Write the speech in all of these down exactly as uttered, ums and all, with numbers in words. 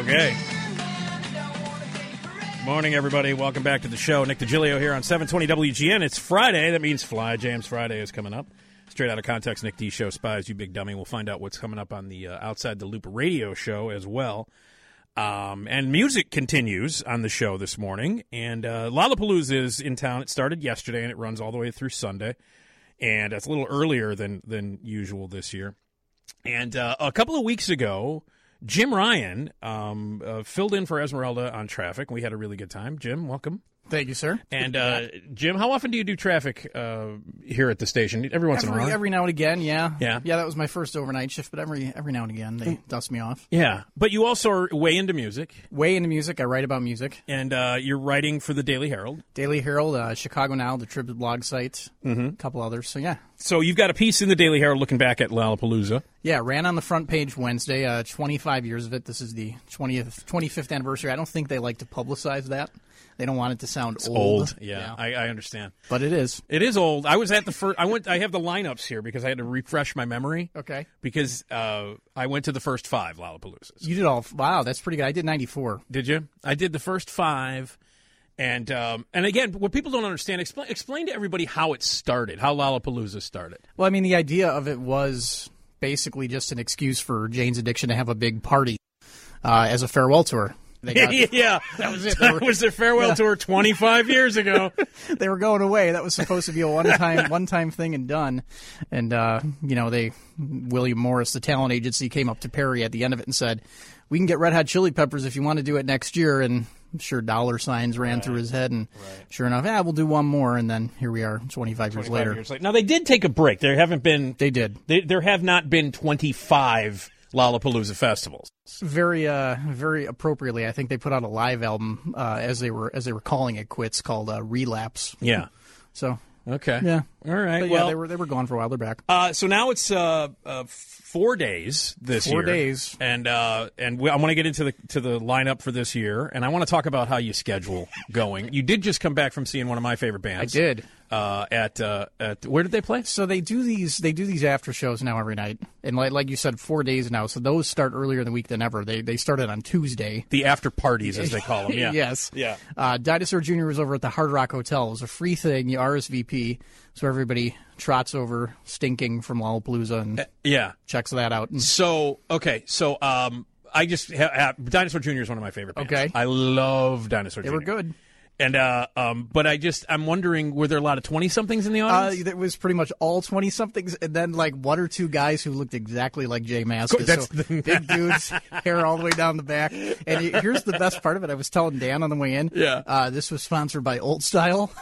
Okay. Morning, everybody. Welcome back to the show. Nick DiGilio here on seven twenty W G N. It's Friday. That means Fly Jams Friday is coming up. Straight out of context, Nick D Show Spies, you big dummy. We'll find out what's coming up on the uh, Outside the Loop radio show as well. Um, and music continues on the show this morning. And uh, Lollapalooza is in town. It started yesterday, and it runs all the way through Sunday. And it's a little earlier than, than usual this year. And uh, a couple of weeks ago, Jim Ryan um, uh, filled in for Esmeralda on traffic. We had a really good time. Jim, welcome. Thank you, sir. And, uh, Jim, how often do you do traffic uh, here at the station? Every once every, in a while? Every now and again, yeah. Yeah. Yeah, that was my first overnight shift, but every every now and again they dust me off. Yeah. But you also are way into music. Way into music. I write about music. And uh, you're writing for the Daily Herald. Daily Herald, uh, Chicago Now, the Tribute blog site, mm-hmm. a couple others. So, yeah. So you've got a piece in the Daily Herald looking back at Lollapalooza. Yeah, ran on the front page Wednesday, uh, twenty-five years of it. This is the twentieth, twenty-fifth anniversary. I don't think they like to publicize that. They don't want it to sound it's old. old. Yeah, yeah. I, I understand. But it is. It is old. I was at the first. I went. I have the lineups here because I had to refresh my memory. Okay. Because uh, I went to the first five Lollapaloozas. You did all. Wow, that's pretty good. I did ninety-four. Did you? I did the first five. And um, and again, what people don't understand, explain explain to everybody how it started, how Lollapalooza started. Well, I mean, the idea of it was basically just an excuse for Jane's Addiction to have a big party uh, as a farewell tour. They got, yeah, that was it. That were, was their farewell yeah. tour twenty-five years ago. They were going away. That was supposed to be a one-time one-time thing and done. And, uh, you know, they William Morris, the talent agency, came up to Perry at the end of it and said, we can get Red Hot Chili Peppers if you want to do it next year. And I'm sure dollar signs ran right. through his head. And right. sure enough, yeah, we'll do one more. And then here we are twenty-five, twenty-five years later. Years later. Now, they did take a break. There haven't been... They did. They, there have not been twenty-five Lollapalooza festivals. Very, uh, very appropriately, I think they put out a live album uh, as they were as they were calling it quits, called uh, Relapse. Yeah. So. Okay. Yeah. All right. But well, yeah, they were they were gone for a while. They're back. Uh, so now it's uh, uh, four days this four year. Four days. And uh, and we, I want to get into the to the lineup for this year, and I want to talk about how you schedule going. You did just come back from seeing one of my favorite bands. I did. Uh, at uh, at where did they play? So they do these they do these after shows now every night, and like like you said, four days now. So those start earlier in the week than ever. They they started on Tuesday. The after parties, as they call them. Yeah. Yes. Yeah. Uh, Dinosaur Junior was over at the Hard Rock Hotel. It was a free thing. You R S V P, so everybody trots over, stinking from Lollapalooza, and uh, yeah, checks that out. And so okay, so um, I just ha- ha- Dinosaur Junior is one of my favorite bands. Okay, I love Dinosaur they Junior They were good. And uh, um, but I just I'm wondering, were there a lot of twenty somethings in the audience? Uh, it was pretty much all twenty somethings, and then like one or two guys who looked exactly like Jay Mascis. That's so the... big dudes, hair all the way down the back. And here's the best part of it: I was telling Dan on the way in. Yeah, uh, this was sponsored by Old Style.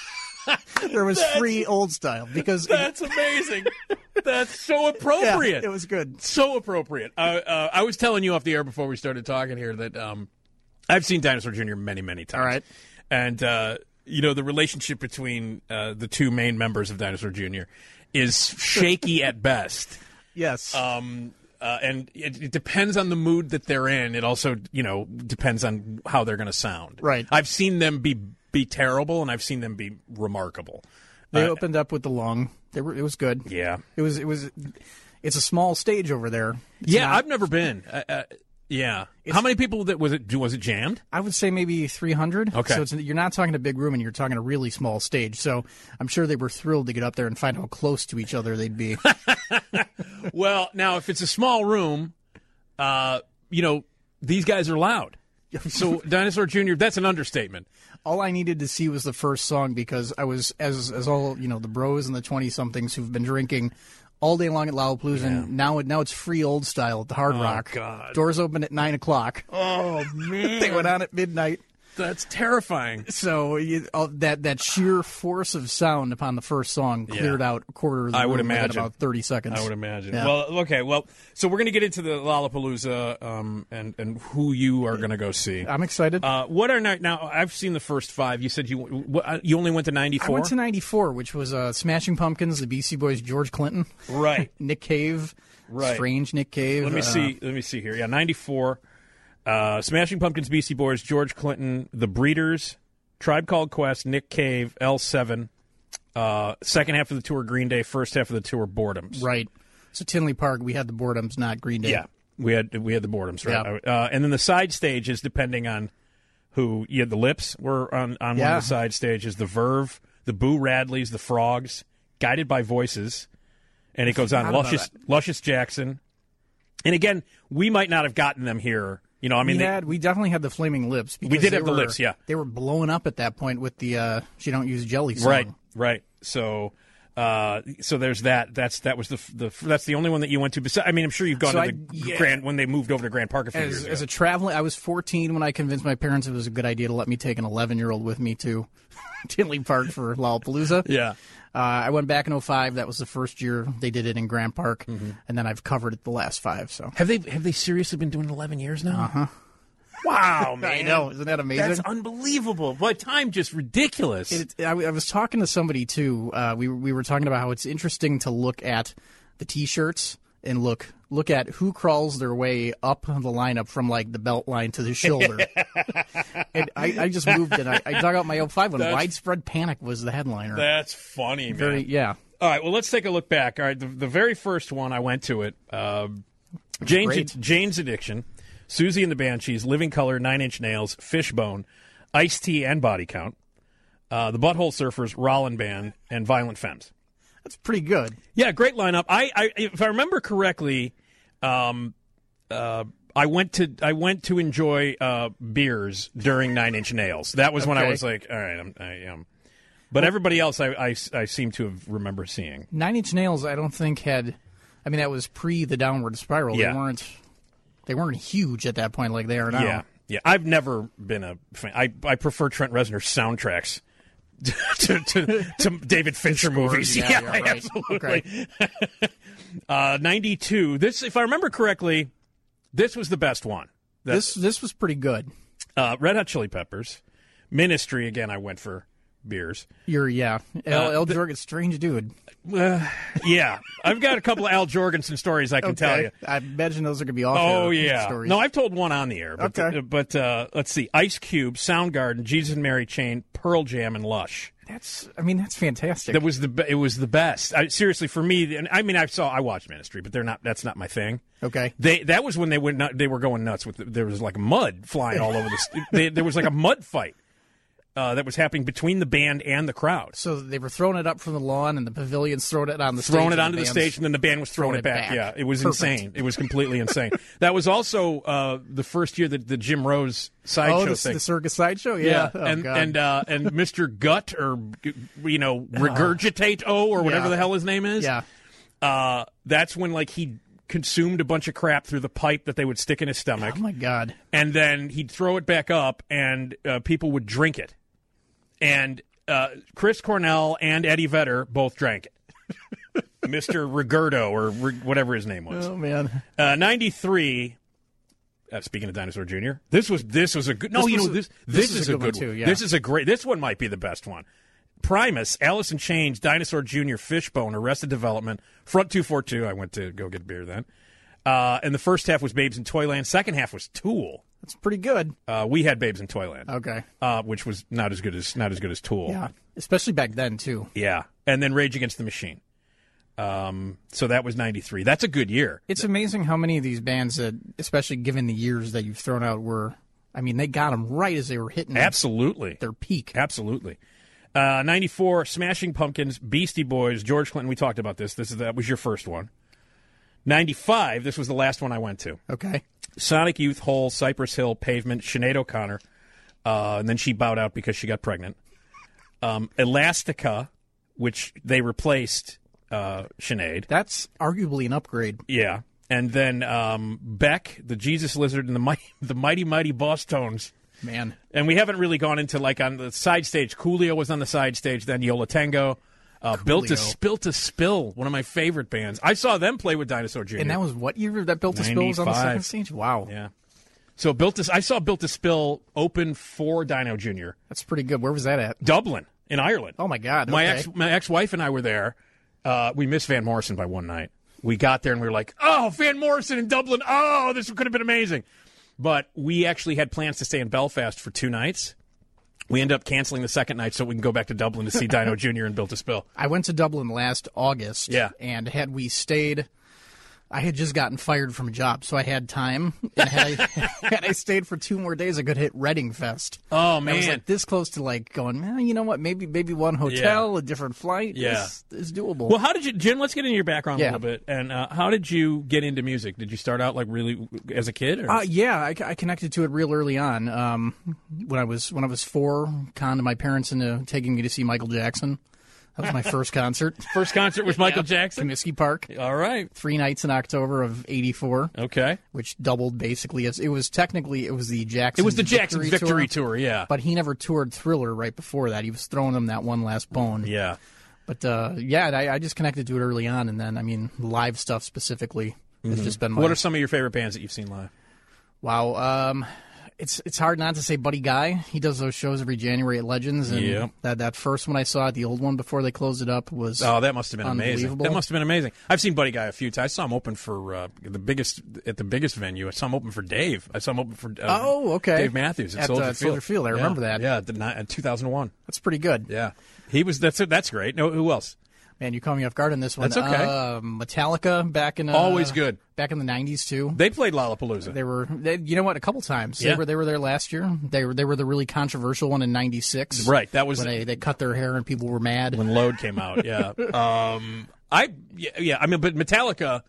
There was that's, free Old Style because that's it, amazing. That's so appropriate. Yeah, it was good. So appropriate. Uh, uh, I was telling you off the air before we started talking here that um, I've seen Dinosaur Junior many, many times. All right, and. Uh, You know, the relationship between uh, the two main members of Dinosaur Junior is shaky at best. Yes. Um, uh, and it, it depends on the mood that they're in. It also, you know, depends on how they're going to sound. Right. I've seen them be be terrible, and I've seen them be remarkable. They uh, opened up with the Lung. They were. It was good. Yeah. It was. It was. It's a small stage over there. It's yeah, not, I've never been. Uh, uh, Yeah. It's, How many people that was it? Was it jammed? I would say maybe three hundred. Okay. So it's, you're not talking a big room, and you're talking a really small stage. So I'm sure they were thrilled to get up there and find how close to each other they'd be. Well, now if it's a small room, uh, you know these guys are loud. So Dinosaur Junior, that's an understatement. All I needed to see was the first song because I was as as all you know the bros and the twenty somethings who've been drinking all day long at Lollapalooza, yeah. and now, now it's free Old Style at the Hard oh, Rock. God. Doors open at nine o'clock. Oh, man. They went on at midnight. That's terrifying. So you, uh, that that sheer force of sound upon the first song cleared yeah. out a quarter of the I room would imagine. about thirty seconds. I would imagine. Yeah. Well, okay. Well, so we're going to get into the Lollapalooza um, and and who you are going to go see. I'm excited. Uh, what are now? Now I've seen the first five. You said you what, you only went to ninety-four. I went to ninety-four, which was uh, Smashing Pumpkins, the Beastie Boys, George Clinton, right? Nick Cave, right? Strange Nick Cave. Let me uh, see. Let me see here. Yeah, ninety-four. Uh, Smashing Pumpkins, Beastie Boys, George Clinton, The Breeders, Tribe Called Quest, Nick Cave, L seven. Uh, second half of the tour, Green Day. First half of the tour, Boredoms. Right. So Tinley Park, we had the Boredoms, not Green Day. Yeah. We had we had the Boredoms, right? Yeah. Uh, and then the side stages, depending on who you had, the Lips were on, on Yeah. one of the side stages, the Verve, the Boo Radleys, the Frogs, Guided by Voices, and it goes on. Forgot about Luscious Luscious Jackson, and again, we might not have gotten them here. You know, I mean, we they- had we definitely had the Flaming Lips. We because did they have the were- Lips, yeah. They were blowing up at that point with the uh, "She Don't Use Jelly" song. right, right. So. Uh, so there's that. That's that was the the that's the only one that you went to. Besides, I mean, I'm sure you've gone So to I- the yeah. Grand when they moved over to Grand Park a few As, years ago. as a traveling, I was fourteen when I convinced my parents it was a good idea to let me take an eleven year old with me to Tinley Park for Lollapalooza. yeah. Uh, I went back in oh five. That was the first year they did it in Grand Park, Mm-hmm. and then I've covered it the last five. So Have they have they seriously been doing eleven years now? Uh Uh-huh. huh. Wow, man! I know, isn't that amazing? That's unbelievable. But time just ridiculous. It, I, I was talking to somebody too. Uh, we we were talking about how it's interesting to look at the T-shirts and look look at who crawls their way up the lineup from like the belt line to the shoulder. And I, I just moved and I, I dug out my oh five when That's- Widespread Panic was the headliner. That's funny, man. Very yeah. All right, well, let's take a look back. All right, the, the very first one I went to it, uh, Jane's, Great. Jane's Addiction, Susie and the Banshees, Living Color, Nine Inch Nails, Fishbone, Ice-T and Body Count, uh, the Butthole Surfers, Rollin' Band, and Violent Femmes. That's pretty good. Yeah, great lineup. I, I if I remember correctly, um, uh, I went to I went to enjoy uh, beers during Nine Inch Nails. That was when I Okay. was like, all right, I'm, I am. But everybody else, I, I, I seem to have remember seeing. Nine Inch Nails, I don't think had. I mean, that was pre the Downward Spiral. Yeah. They weren't. They weren't huge at that point like they are now. Yeah, yeah. I've never been a fan. I I prefer Trent Reznor's soundtracks to to, to David Fincher movies. Yeah, you're right. absolutely. uh, ninety-two. This, if I remember correctly, this was the best one. That- This this was pretty good. uh, Red Hot Chili Peppers, Ministry. Again, I went for beers. You're yeah. L. Uh, L. the- Jorgen's strange dude. Uh, yeah, I've got a couple of Al Jorgensen stories I can tell you. I imagine those are going to be off. Oh air yeah, stories. no, I've told one on the air. But, Okay. but uh, let's see: Ice Cube, Soundgarden, Jesus and Mary Chain, Pearl Jam, and Lush. That's. I mean, that's fantastic. That was the be- it was the best. I, seriously, for me, and I mean, I saw I watched Ministry, but they're not. That's not my thing. okay. They that was when they went. Nut, they were going nuts with. The, there was like mud flying all over the. st- they, there was like a mud fight uh, that was happening between the band and the crowd. So they were throwing it up from the lawn, and the pavilion's throwing it on the stage. Throwing it and onto the band's stage, and then the band was throwing, throwing it back. it back. Yeah, it was Perfect. insane. It was completely insane. That was also uh, the first year that the Jim Rose sideshow Oh, the, thing. the circus sideshow. Yeah. Yeah, Oh, and God. and uh, and Mister Gut or you know Regurgitate O or whatever Yeah. the hell his name is. yeah. Uh, that's when like he consumed a bunch of crap through the pipe that they would stick in his stomach, Oh my God. and then he'd throw it back up, and uh, people would drink it. And uh, Chris Cornell and Eddie Vedder both drank it. Mister Rigurdo or Rig- whatever his name was. Oh man. Uh, ninety-three. Uh, speaking of Dinosaur Junior, this was this was a good. No, This you was know a- this. this This, is is a a good one, good too, one. yeah. This is a great. This one might be the best one. Primus, Alice in Chains, Dinosaur Junior, Fishbone, Arrested Development, Front two forty-two. I went to go get beer then. Uh, and the first half was Babes in Toyland. Second half was Tool. That's pretty good. Uh, we had Babes in Toyland, Okay. uh, which was not as good as not as good as Tool. Yeah. Especially back then too. Yeah. And then Rage Against the Machine. Um, so that was ninety-three. That's a good year. It's amazing how many of these bands that, especially given the years that you've thrown out, were. I mean, they got them right as they were hitting Absolutely. their peak. Absolutely. Uh, ninety-four, Smashing Pumpkins, Beastie Boys, George Clinton. We talked about this. This is that was your first one. ninety-five, this was the last one I went to. Okay. Sonic Youth, Hole, Cypress Hill, Pavement, Sinead O'Connor, uh, and then she bowed out because she got pregnant. Um, Elastica, which they replaced uh, Sinead. That's arguably an upgrade. Yeah. And then um, Beck, the Jesus Lizard, and the mighty, the mighty, mighty Boss Tones. Man. And we haven't really gone into, like, on the side stage. Coolio was on the side stage, then Yola Tango. Uh, Built to Coolio. Spill to Spill, one of my favorite bands. I saw them play with Dinosaur Junior And that was what year that Built to Spill was on the second ninety-five. stage? Wow. Yeah. So Built to, I saw Built to Spill open for Dino Junior That's pretty good. Where was that at? Dublin, in Ireland. Oh my God. My okay. ex, my ex-wife and I were there. Uh, we missed Van Morrison by one night. We got there and we were like, "Oh, Van Morrison in Dublin! Oh, this could have been amazing." But we actually had plans to stay in Belfast for two nights. We ended up canceling the second night so we can go back to Dublin to see Dino Junior and Built to Spill. I went to Dublin last August. Yeah. And had we stayed I had just gotten fired from a job, so I had time. And had I, had I stayed for two more days, I could hit Reading Fest. Oh, And I was man. like this close to like going, man, you know what? Maybe maybe one hotel, Yeah. a different flight Yeah. is, is doable. Well, how did you, Jim? Let's get into your background a Yeah. little bit. And uh, how did you get into music? Did you start out like really as a kid? Or? Uh, yeah, I, I connected to it real early on. Um, when I was when I was four, conned my parents into taking me to see Michael Jackson. That was my first concert. First concert was Michael Jackson. Comiskey Park. All right. Three nights in October of eighty-four, Okay. which doubled basically as it was technically it was the Jackson. It was the Jackson Victory, Victory Tour, Tour. Yeah. but he never toured Thriller right before that. He was throwing them that one last bone. Yeah. But uh, yeah, I, I just connected to it early on, and then I mean live stuff specifically has just been my What are some of your favorite bands that you've seen live? wow. Um, It's it's hard not to say Buddy Guy. He does those shows every January at Legends, and Yeah. that, that first one I saw, the old one before they closed it up, was Oh, that must have been amazing. Unbelievable. That must have been amazing. I've seen Buddy Guy a few times. I saw him open for uh, the biggest at the biggest venue. I saw him open for Dave. I saw him open for uh, Oh, okay. Dave Matthews at, At, Soldier uh, Field. Soldier Field. I Yeah. remember that. Yeah, the, ni- in two thousand one. that's pretty good. Yeah, he was. That's that's great. No, who else? Man, you caught me off guard on this one. That's okay. Uh, Metallica back in uh, Always good. back in the nineties too. They played Lollapalooza. They were, they, you know what? A couple times. Yeah. They were they were there last year. They were they were the really controversial one in ninety-six. Right, that was when they, they cut their hair and people were mad. when Load came out. Yeah. um, I yeah, yeah. I mean, but Metallica.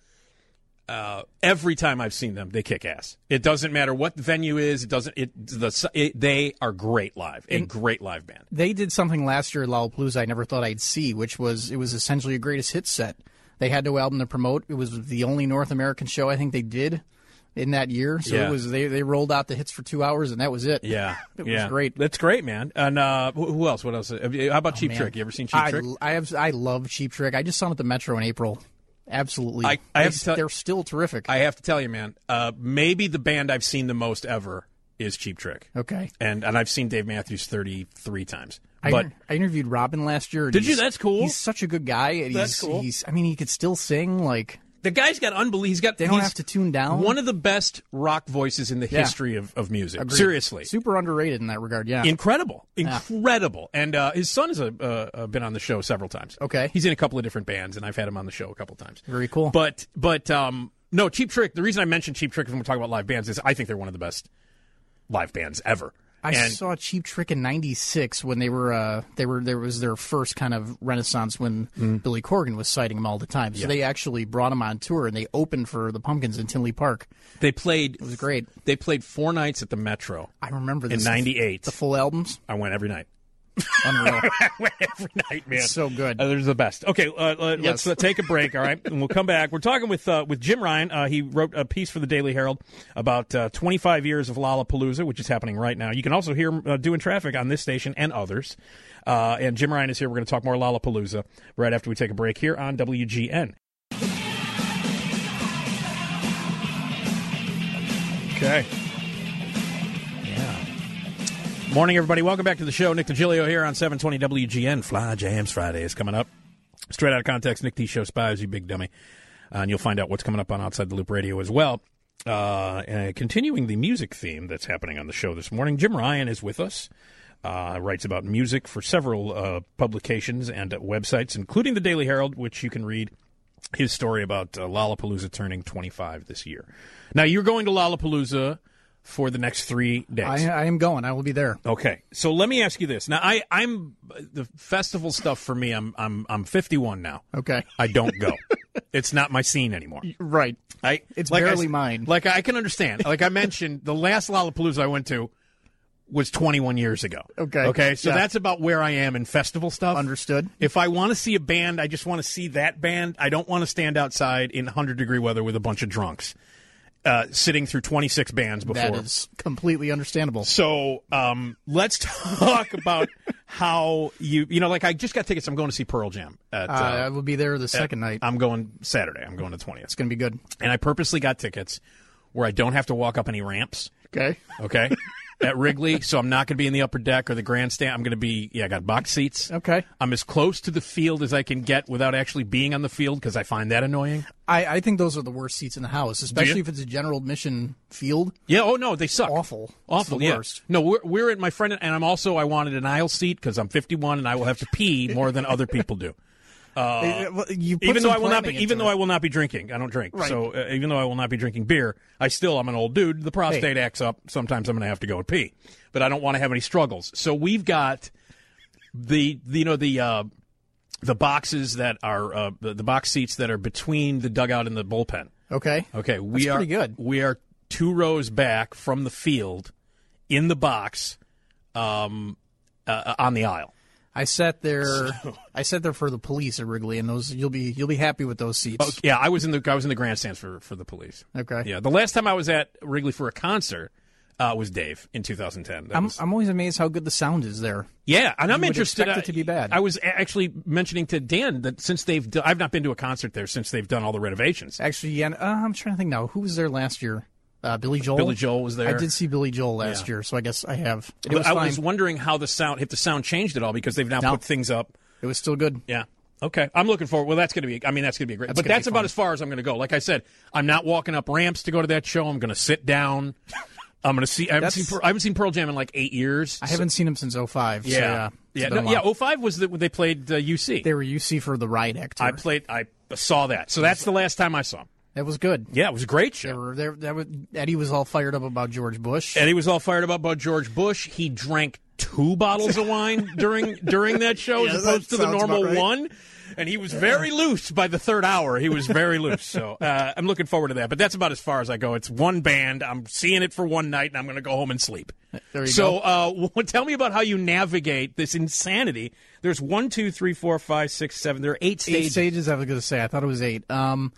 Uh, every time I've seen them, they kick ass. It doesn't matter what the venue is. It doesn't. It the it, they are great live. A great live band. They did something last year at Lollapalooza I never thought I'd see, which was it was essentially a greatest hits set. They had no album to promote. It was the only North American show I think they did in that year. So Yeah. it was they, they rolled out the hits for two hours and that was it. Yeah, It was yeah. great. That's great, man. And uh, who who else? What else? How about Cheap Man. Trick? You ever seen Cheap I, Trick? I have I love Cheap Trick. I just saw them at the Metro in April. Absolutely. I- I they, have to tell- they're still terrific. I have to tell you, man. Uh, maybe the band I've seen the most ever is Cheap Trick. okay. And and I've seen Dave Matthews thirty-three times. I, But inter- I interviewed Robin last year. and Did you? he's- That's cool. He's such a good guy. And That's he's, cool. He's, I mean, he could still sing. Like the guy's got unbelievable. He's got. they don't he's have to tune down. One of the best rock voices in the Yeah. history of, of music. Agreed. Seriously. super underrated in that regard. Yeah. Incredible, incredible, and uh, his son has uh, uh, been on the show several times. Okay. he's in a couple of different bands, and I've had him on the show a couple times. Very cool. But but um, no, Cheap Trick. The reason I mentioned Cheap Trick when we're talking about live bands is I think they're one of the best live bands ever. I and saw Cheap Trick in ninety-six when they were uh, they were there was their first kind of renaissance when Mm-hmm. Billy Corgan was citing them all the time. So they actually brought them on tour and they opened for the Pumpkins in Tinley Park. they played. It was great. They played four nights at the Metro I remember in this ninety-eight. the full albums. I went every night. Unreal. I went every night, man. So good. Uh, they're the best. Okay, uh, uh, let's Yes. uh, take a break, all right? And we'll come back. We're talking with uh, with Jim Ryan. Uh, he wrote a piece for the Daily Herald about uh, twenty-five years of Lollapalooza, which is happening right now. You can also hear him uh, doing traffic on this station and others. Uh, and Jim Ryan is here. We're going to talk more Lollapalooza right after we take a break here on W G N. Okay. Morning, everybody. Welcome back to the show. Nick DiGilio here on seven twenty W G N. Fly Jams Friday is coming up. Straight out of context, Nick D Show Spies, you big dummy. Uh, and you'll find out what's coming up on Outside the Loop Radio as well. Uh, uh, continuing the music theme that's happening on the show this morning, Jim Ryan is with us. Uh, writes about music for several uh, publications and uh, websites, including the Daily Herald, which you can read his story about uh, Lollapalooza turning twenty-five this year. Now, you're going to Lollapalooza for the next three days. I, I am going. I will be there. Okay, so let me ask you this. Now, I, I'm the festival stuff for me. I'm I'm I'm fifty-one now. Okay. I don't go. It's not my scene anymore. Right. I It's like I barely s- mine. Like I can understand. Like I mentioned, the last Lollapalooza I went to was twenty-one years ago. Okay. Okay. So Yeah. that's about where I am in festival stuff. Understood. If I want to see a band, I just want to see that band. I don't want to stand outside in one hundred degree weather with a bunch of drunks. Uh, sitting through twenty-six bands before. That is completely understandable. So um, let's talk about how you, you know, like I just got tickets. I'm going to see Pearl Jam. At, Uh, uh, I will be there the second night. I'm going Saturday. I'm going to twentieth. It's going to be good. And I purposely got tickets where I don't have to walk up any ramps. Okay. Okay. At Wrigley, so I'm not going to be in the upper deck or the grandstand. I'm going to be, yeah, I got box seats. Okay. I'm as close to the field as I can get without actually being on the field because I find that annoying. I, I think those are the worst seats in the house, especially if it's a general admission field. Yeah. Oh no, they suck. Awful. It's Awful. the yeah. worst. No, we're we're at my friend, and I'm also I wanted an aisle seat because I'm fifty-one and I will have to pee more than other people do. Uh, Well, you put even though some I will not be, planning even into though it. I will not be drinking, I don't drink. Right. So uh, even though I will not be drinking beer, I still I'm an old dude. The prostate acts up. Sometimes I'm going to have to go and pee, but I don't want to have any struggles. So we've got the, the you know the uh, the boxes that are uh, the, the box seats that are between the dugout and the bullpen. Okay. Okay, we That's are pretty good. We are two rows back from the field, in the box, um, uh, on the aisle. I sat there. I sat there for the police at Wrigley, and those you'll be you'll be happy with those seats. Oh, yeah, I was in the I was in the grandstands for, for the police. Okay. Yeah, the last time I was at Wrigley for a concert uh, was Dave in two thousand ten. That I'm was, I'm always amazed how good the sound is there. yeah, and I'm would interested. expect it to be bad. I was a- actually mentioning to Dan that since they've do, I've not been to a concert there since they've done all the renovations. Actually, yeah, uh, I'm trying to think now. Who was there last year? Uh, Billy Joel. Billy Joel was there. I did see Billy Joel last Yeah. year, so I guess I have. It But was I fine. was wondering how the sound, if the sound changed at all, because they've now No. put things up. It was still good. Yeah. Okay. I'm looking forward. Well, that's going to be. I mean, that's going to be great. That's but gonna that's be about fun. as far as I'm going to go. Like I said, I'm not walking up ramps to go to that show. I'm going to sit down. I'm going to see. I haven't That's- seen. Pearl, I haven't seen Pearl Jam in like eight years. I haven't seen him since oh five. Yeah. So yeah. It's Yeah. been a No, yeah. while. oh five was the, when they played uh, U C. They were U C for the Riot Act tour. I played. I saw that. So that's the last time I saw him. That was good. Yeah, it was a great They show. were there. That was, Eddie was all fired up about George Bush. And he was all fired up about George Bush. He drank two bottles of wine during during that show Yeah, as that opposed to the sounds normal about right. one. And he was very loose by the third hour. He was very loose. So uh, I'm looking forward to that. But that's about as far as I go. It's one band. I'm seeing it for one night, and I'm going to go home and sleep. There you so, go. uh, tell me about how you navigate this insanity. There's one, two, three, four, five, six, seven. There are eight stages. Eight stages. I was going to say. I thought it was eight. Um,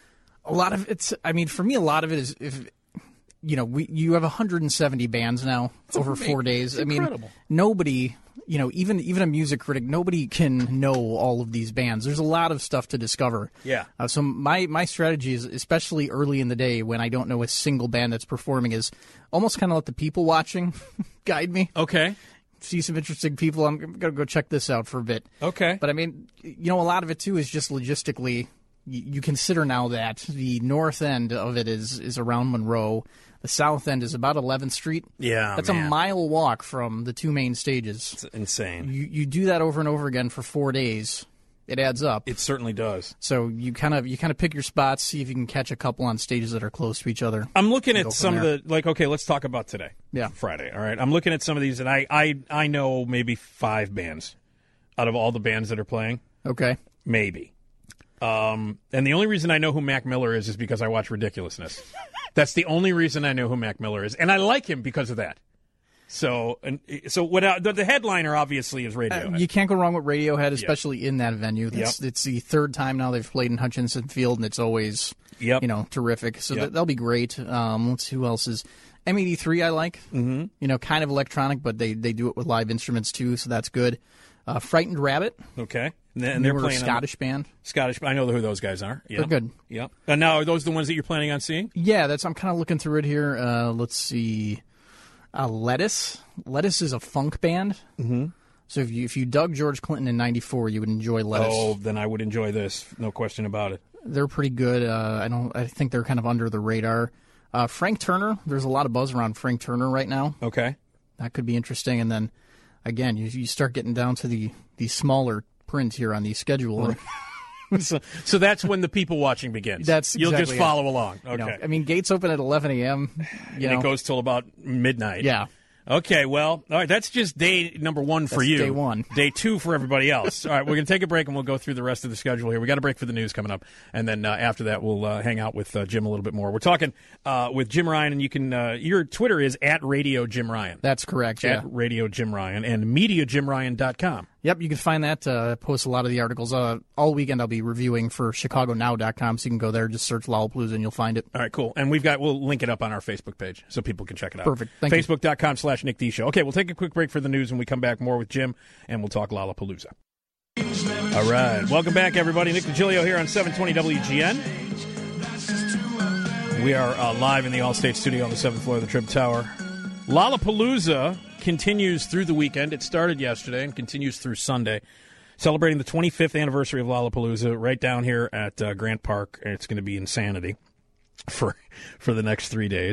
a lot of it's. I mean, for me, a lot of it is if. You know, we you have one hundred seventy bands now over four days. I mean, incredible. nobody, you know, even even a music critic, nobody can know all of these bands. There's a lot of stuff to discover. Yeah. Uh, so my my strategy is, especially early in the day when I don't know a single band that's performing, is almost kind of let the people watching guide me. Okay. See some interesting people. I'm going to go check this out for a bit. Okay. But I mean, you know, a lot of it too is just logistically. You, you consider now that the north end of it is is around Monroe. The south end is about eleventh Street. Yeah, That's man. a mile walk from the two main stages. It's insane. You you do that over and over again for four days. It adds up. It certainly does. So you kind of you kind of pick your spots, see if you can catch a couple on stages that are close to each other. I'm looking Go at from some there. of the like. Okay, let's talk about today. Yeah. Friday. All right. I'm looking at some of these, and I I I know maybe five bands out of all the bands that are playing. Okay. Maybe. Um, and the only reason I know who Mac Miller is is because I watch Ridiculousness. That's the only reason I know who Mac Miller is, and I like him because of that. So, and so what? Uh, the, the headliner obviously is Radiohead. Uh, you can't go wrong with Radiohead, especially in that venue. It's, Yep. it's the third time now they've played in Hutchinson Field, and it's always Yep. you know terrific. So Yep. that, that'll be great. Um, let's see who else is M eighty-three. I like. Mm-hmm. You know, kind of electronic, but they they do it with live instruments too, so that's good. Uh, Frightened Rabbit, okay, and, they- and they're newer playing on- Scottish band. Scottish. I know who those guys are. Yeah. They're good. Yep. And now, are those the ones that you're planning on seeing? Yeah, that's. I'm kind of looking through it here. Uh, let's see. Uh, Lettuce. Lettuce is a funk band. Mm-hmm. So if you if you dug George Clinton in ninety-four, you would enjoy Lettuce. Oh, then I would enjoy this. No question about it. They're pretty good. Uh, I don't. I think they're kind of under the radar. Uh, Frank Turner. There's a lot of buzz around Frank Turner right now. Okay. That could be interesting. And then, again, you you start getting down to the the smaller print here on the schedule. so, so that's when the people watching begins. That's You'll exactly just it. follow along. Okay. You know, I mean, gates open at eleven a.m. You and know, it goes till about midnight. yeah. Okay, well, all right, that's just day number one for That's you. day one. Day two for everybody else. All right, we're going to take a break, and we'll go through the rest of the schedule here. We got a break for the news coming up, and then uh, after that, we'll uh, hang out with uh, Jim a little bit more. We're talking uh, with Jim Ryan, and you can uh, your Twitter is at Radio Jim Ryan. That's correct. Yeah. At Radio Jim Ryan, and media jim ryan dot com. Yep, you can find that. Uh, post a lot of the articles. Uh, all weekend I'll be reviewing for chicago now dot com, so you can go there, just search Lollapalooza, and you'll find it. All right, cool. And we've got, we'll link it up on our Facebook page so people can check it out. Perfect. Thank you. Facebook.com slash Nick D Show. Okay, we'll take a quick break for the news, and we come back more with Jim, and we'll talk Lollapalooza. All right. Welcome back, everybody. Nick DiGilio here on seven twenty W G N. We are uh, live in the Allstate studio on the seventh floor of the Trib Tower. Lollapalooza continues through the weekend. It started yesterday and continues through Sunday. Celebrating the twenty-fifth anniversary of Lollapalooza right down here at uh, Grant Park. It's going to be insanity for for the next three days.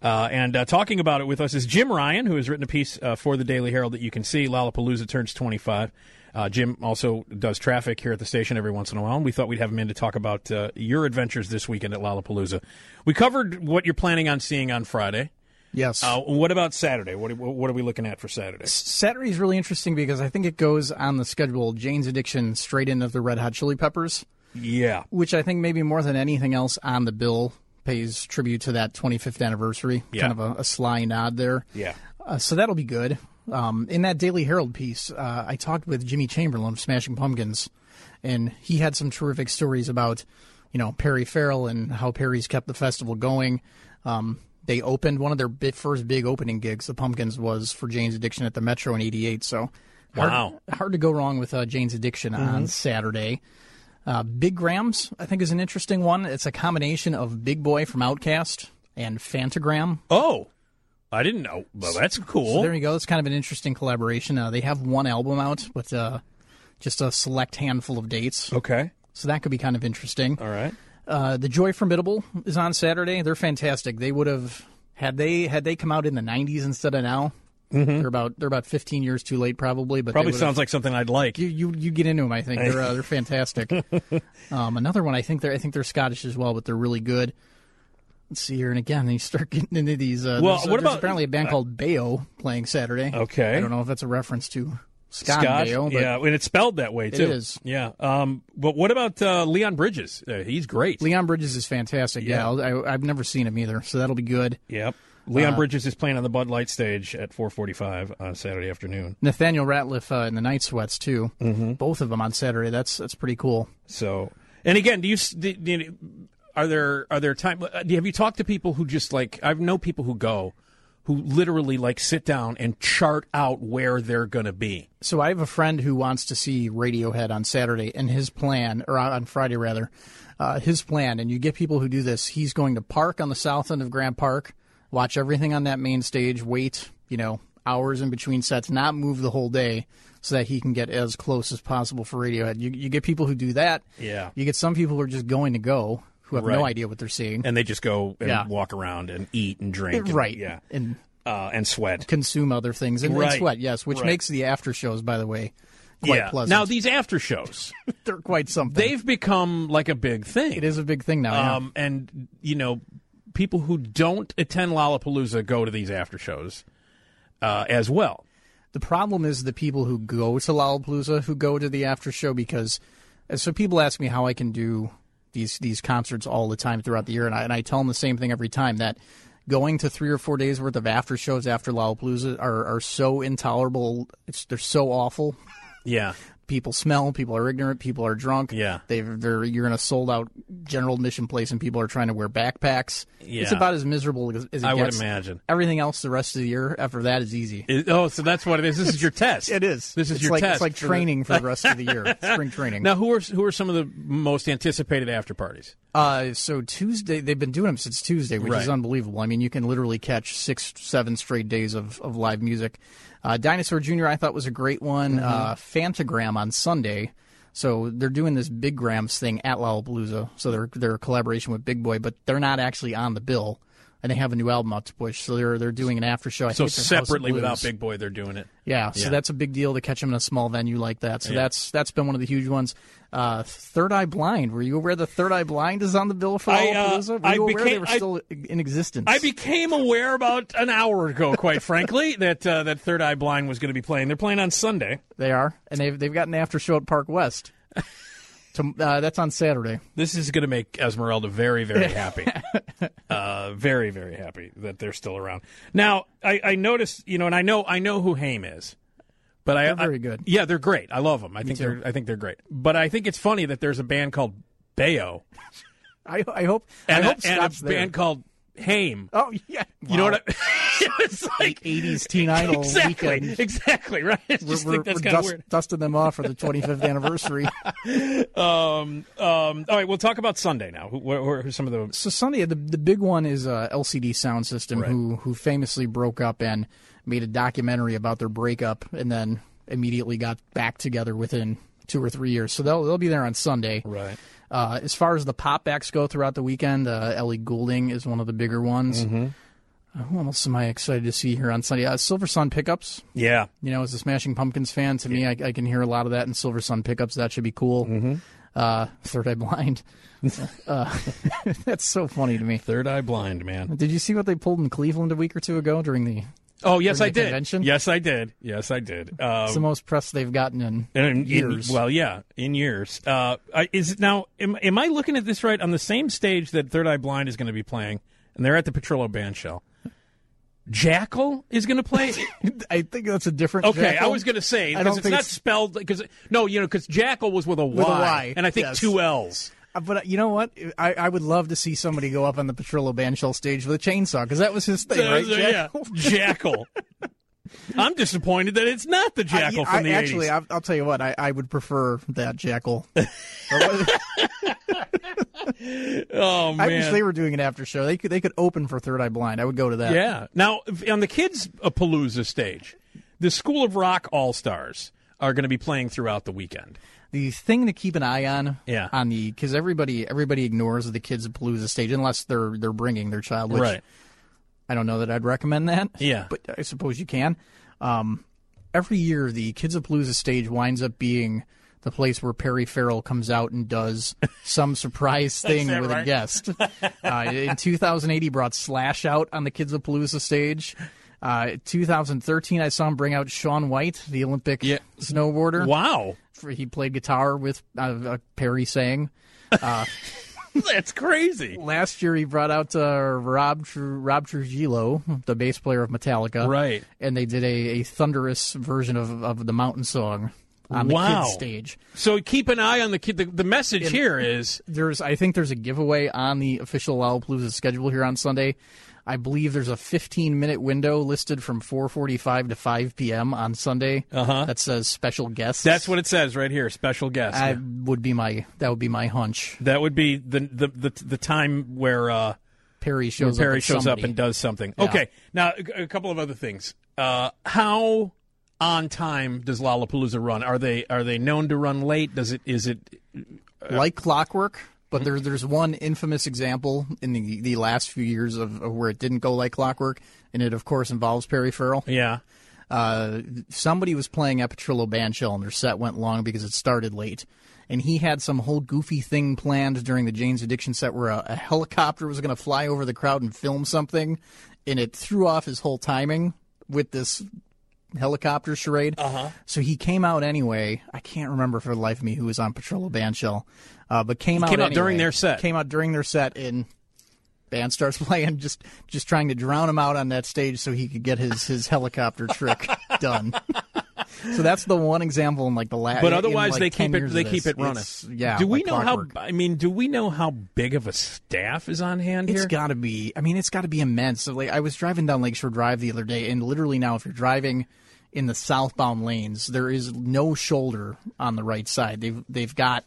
Uh, and uh, talking about it with us is Jim Ryan, who has written a piece uh, for the Daily Herald that you can see. Lollapalooza turns twenty-five. Uh, Jim also does traffic here at the station every once in a while, and we thought we'd have him in to talk about uh, your adventures this weekend at Lollapalooza. We covered what you're planning on seeing on Friday. Yes. Uh, what about Saturday? What, what are we looking at for Saturday? Saturday is really interesting because I think it goes on the schedule, Jane's Addiction, straight into the Red Hot Chili Peppers. Yeah. Which I think maybe more than anything else on the bill pays tribute to that twenty-fifth anniversary. Yeah. Kind of a, a sly nod there. Yeah. Uh, so that'll be good. Um, in that Daily Herald piece, uh, I talked with Jimmy Chamberlain of Smashing Pumpkins, and he had some terrific stories about, you know, Perry Farrell and how Perry's kept the festival going. Um, they opened one of their big, first big opening gigs, the Pumpkins, was for Jane's Addiction at the Metro in eighty-eight. So hard, wow. hard to go wrong with uh, Jane's Addiction mm-hmm. on Saturday. Uh, Big Grams, I think, is an interesting one. It's a combination of Big Boy from Outkast and Fantagram. Oh, I didn't know. Well, that's cool. So there you go. It's kind of an interesting collaboration. Uh, they have one album out, but uh, just a select handful of dates. Okay. So that could be kind of interesting. All right. Uh, the Joy Formidable is on Saturday. They're fantastic. They would have had they had they come out in the nineties instead of now. Mm-hmm. They're about they're about fifteen years too late, probably. But probably sounds like something I'd like. You you, you get into them. I think they're uh, they're fantastic. um, another one. I think they're I think they're Scottish as well, but they're really good. Let's see here, and again, you start getting into these. Uh, well, there's, what there's about apparently a band uh, called Bayo playing Saturday? Okay, I don't know if that's a reference to Scott Scott, Baio, but yeah, and it's spelled that way too. It is. Yeah. Um, but what about uh, Leon Bridges? Uh, he's great. Leon Bridges is fantastic. Yeah, yeah I, I've never seen him either, so that'll be good. Yep. Leon uh, Bridges is playing on the Bud Light stage at four forty-five on Saturday afternoon. Nathaniel Ratliff uh, in the Night Sweats too. Mm-hmm. Both of them on Saturday. That's that's pretty cool. So, and again, do you, do, do, are there are there time? Have you talked to people who just like I know people who go, who literally like sit down and chart out where they're going to be? So I have a friend who wants to see Radiohead on Saturday, and his plan, or on Friday rather, uh, his plan, and you get people who do this. He's going to park on the south end of Grant Park. Watch everything on that main stage, wait, you know, hours in between sets, not move the whole day so that he can get as close as possible for Radiohead. You, you get people who do that. Yeah. You get some people who are just going to go, who have right. no idea what they're seeing. And they just go and yeah. walk around and eat and drink. And, right. Yeah. And, uh, and sweat. Consume other things. And, right. and sweat, yes, which right. makes the after shows, by the way, quite yeah. pleasant. Now, these after shows, they're quite something. They've become like a big thing. It is a big thing now. Um, yeah. And, you know, people who don't attend Lollapalooza go to these after shows uh, as well. The problem is the people who go to Lollapalooza who go to the after show because so people ask me how I can do these these concerts all the time throughout the year, and I, and I tell them the same thing every time, that going to three or four days worth of after shows after Lollapalooza are, are so intolerable. It's, they're so awful. Yeah. People smell, people are ignorant, people are drunk. Yeah. They've, they're, you're in a sold-out general admission place, and people are trying to wear backpacks. Yeah. It's about as miserable as, as it I gets. would imagine. Everything else the rest of the year after that is easy. It, oh, so that's what it is. This is your test. It is. This is it's your like, test. It's like for training the... for the rest of the year. Spring training. Now, who are who are some of the most anticipated after parties? Uh, so Tuesday, they've been doing them since Tuesday, which right. is unbelievable. I mean, you can literally catch six, seven straight days of, of live music. Uh, Dinosaur Junior I thought was a great one. Mm-hmm. Uh, Fantagram on Sunday. So they're doing this Big Grams thing at Lollapalooza. So they're they're a collaboration with Big Boy, but they're not actually on the bill, and they have a new album out to push. So they're they're doing an after show. I so think it's separately House of without Blues. Big Boy, they're doing it. Yeah, so yeah. that's a big deal to catch them in a small venue like that. So yeah. that's that's been one of the huge ones. Uh, Third Eye Blind. Were you aware that Third Eye Blind is on the bill for Lollapalooza? Uh, Were I you aware became, they were I, still in existence? I became aware about an hour ago, quite frankly, that uh, that Third Eye Blind was going to be playing. They're playing on Sunday. They are, and they've they've got an after show at Park West. To, uh, that's on Saturday. This is going to make Esmeralda very, very happy. uh, very, very happy that they're still around. Now, I, I noticed, you know, and I know, I know who Haim is, but they're I very I, good. Yeah, they're great. I love them. I Me think too. they're, I think they're great. But I think it's funny that there's a band called Bayo. I, I hope. And I hope a, and a Scott's there. band called Haim. Oh yeah, You know what? I, it's like eighties teen idol exactly, weekend. Exactly, right. I just we're think that's we're kind of dust, weird. dusting them off for the twenty-fifth anniversary. um, um, all right, we'll talk about Sunday now. Who, who are some of the? So Sunday, the the big one is uh, L C D Sound System, Right. who who famously broke up and made a documentary about their breakup, and then immediately got back together within two or three years. So they'll they'll be there on Sunday. Right. Uh, as far as the pop acts go throughout the weekend, uh, Ellie Goulding is one of the bigger ones. Mm-hmm. Who else am I excited to see here on Sunday? Uh, Silver Sun Pickups. Yeah. You know, as a Smashing Pumpkins fan, to me, I, I can hear a lot of that in Silver Sun Pickups. That should be cool. Mm-hmm. Uh, Third Eye Blind. uh, that's so funny to me. Third Eye Blind, man. Did you see what they pulled in Cleveland a week or two ago during the Oh, yes, I during the did. convention? Yes, I did. Yes, I did. Uh, It's the most press they've gotten in, in, years. In, well, yeah, in years. Uh, I- is it now? Am, am I looking at this right? On the same stage that Third Eye Blind is going to be playing, and they're at the Petrillo Bandshell. Jackal is going to play. I think that's a different. Okay, Jackal. I was going to say I because don't it's think not it's- spelled because no, you know, because Jackal was with a Y, With a Y, and I think yes. two L's. Uh, But uh, you know what? I, I would love to see somebody go up on the Petrillo Bandshell stage with a chainsaw because that was his thing, right? Uh, Jackal? Yeah, Jackal. I'm disappointed that it's not the Jackal I, from I, the actually, eighties. I'll, I'll tell you what. I, I would prefer that Jackal. Oh man! I wish they were doing an after show. They could they could open for Third Eye Blind. I would go to that. Yeah. Now, if- on the Kids Palooza stage, the School of Rock All Stars are going to be playing throughout the weekend. The thing to keep an eye on, Yeah. on the because everybody everybody ignores the Kids of Palooza stage unless they're they're bringing their child. Which Right. I don't know that I'd recommend that. Yeah. But I suppose you can. Um, every year, the Kids of Palooza stage winds up being the place where Perry Farrell comes out and does some surprise thing that with right? a guest. Uh, in two thousand eight, he brought Slash out on the Kids of Palooza stage. Uh, two thousand thirteen, I saw him bring out Shaun White, the Olympic Yeah. snowboarder. Wow. For, he played guitar with uh, uh, Perry sang. That's crazy. Last year, he brought out uh, Rob Tru- Rob Trujillo, the bass player of Metallica. Right. And they did a, a thunderous version of, of the Mountain Song on the Wow. kids stage. So keep an eye on the kid. The, the message here is There's, I think there's a giveaway on the official Lollapalooza schedule here on Sunday. I believe there's a fifteen minute window listed from four forty-five to five p.m. on Sunday Uh-huh. that says special guests. that's what it says right here. Special guest. I would be my that would be my hunch. that would be the the the, the time where uh, Perry shows Perry up. with shows up somebody. and does something. Yeah. Okay. Now a, a couple of other things. Uh, how on time does Lollapalooza run? Are they are they known to run late? Does it is it like clockwork. But Mm-hmm. there, there's one infamous example in the the last few years of, of where it didn't go like clockwork, and it of course involves Perry Farrell. yeah. Uh, somebody was playing at Petrillo Bandshell, and their set went long because it started late. And he had some whole goofy thing planned during the Jane's Addiction set where a, a helicopter was going to fly over the crowd and film something, and it threw off his whole timing with this helicopter charade. Uh-huh. So he came out anyway. I can't remember for the life of me who was on Petrillo Bandshell, uh, but came out came out anyway. during their set. Came out during their set, and band starts playing, just just trying to drown him out on that stage so he could get his his helicopter trick done. So that's the one example in like the last. But otherwise, like they ten keep it. years of They this. keep it running. It's- yeah. Do we like know clockwork. how? I mean, do we know how big of a staff is on hand It's here? got to be. I mean, it's got to be immense. So, like, I was driving down Lakeshore Drive the other day, and literally now, if you're driving in the southbound lanes, there is no shoulder on the right side. They've they've got.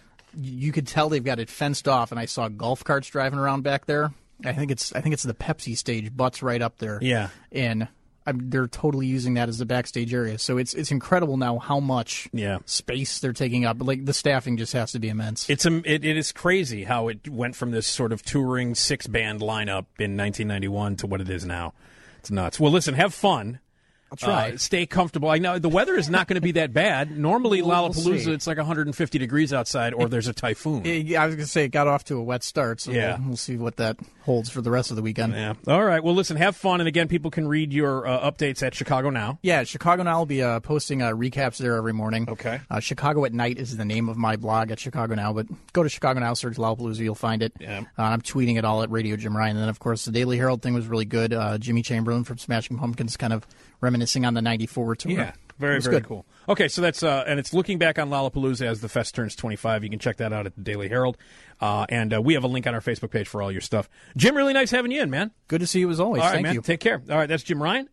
You could tell they've got it fenced off, and I saw golf carts driving around back there. I think it's I think it's the Pepsi stage, butts right up there. Yeah. and I'm, they're totally using that as the backstage area. So it's it's incredible now how much Yeah. space they're taking up. But like the staffing just has to be immense. It's a, it, it is crazy how it went from this sort of touring six band lineup in nineteen ninety-one to what it is now. It's nuts. Well, listen, have fun. I'll try. Uh, stay comfortable. I know the weather is not going to be that bad. Normally, We'll- we'll Lollapalooza, see. it's like one hundred fifty degrees outside, or there's a typhoon. Yeah, I was going to say it got off to a wet start, so Yeah. we'll, we'll see what that holds for the rest of the weekend. Yeah. All right. Well, listen, have fun. And again, people can read your uh, updates at Chicago Now. Yeah, Chicago Now will be uh, posting uh, recaps there every morning. Okay. Uh, Chicago at Night is the name of my blog at Chicago Now, but go to Chicago Now, search Lollapalooza, you'll find it. Yeah. Uh, I'm tweeting it all at Radio Jim Ryan. And then, of course, the Daily Herald thing was really good. Uh, Jimmy Chamberlain from Smashing Pumpkins kind of reminiscing on the ninety-four tour. Yeah, It very, was very good. cool. Okay, so that's uh, and it's looking back on Lollapalooza as the fest turns twenty-five. You can check that out at the Daily Herald, uh, and uh, we have a link on our Facebook page for all your stuff. Jim, really nice having you in, man. Good to see you as always. All right, Thank man. you. Take care. All right, that's Jim Ryan.